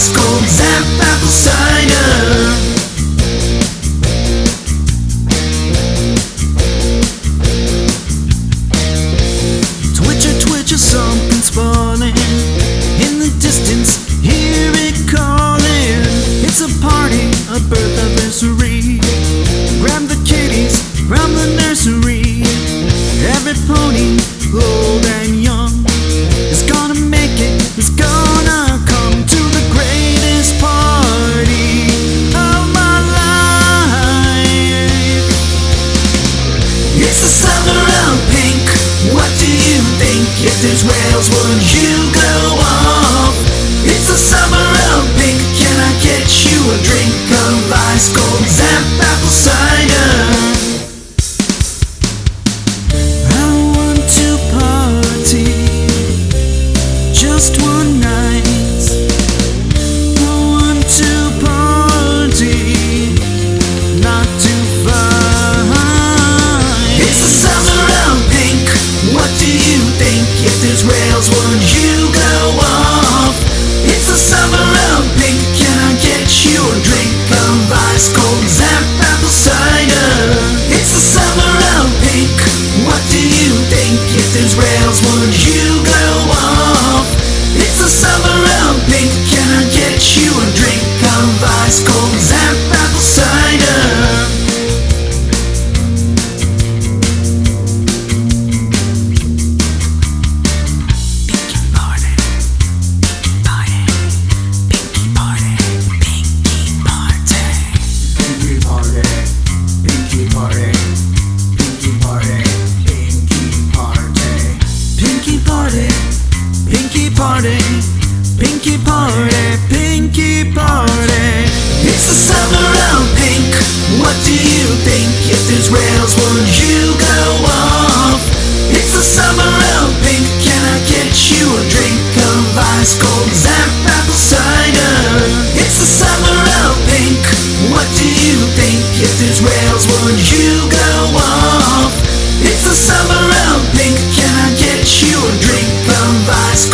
ice cold Zap apple cider. Twitcher, twitcher, something's falling in the distance. Hear it calling. It's a party, a birth anniversary. Grab the kitties from the nursery. Every pony, old and young, is gonna make it. Is gonna come to the greatest party of my life. It's the summer of pink. What do you think? If there's rails, would you go off? It's the summer of pink. Can I get you a drink of ice cold Zap apple cider? I want to party just one night. I want to party, not to fight. It's the summer of pink. What do you think? If there's rails, would you go off? It's the summer of pink. Can I get you a drink of ice cold Zap apple cider? It's the summer of pink. What do you think? If there's rails, would you go off? It's the summer of pink. Can I get you a drink of ice cold Zap apple cider? Pinky party, pinky party. It's the summer of pink. What do you think? If there's rails, would you go off? It's the summer of pink. Can I get you a drink of ice cold Zap apple cider? It's the summer of pink. What do you think? If there's rails, would you go off? It's the summer of pink. Can I get you a drink of ice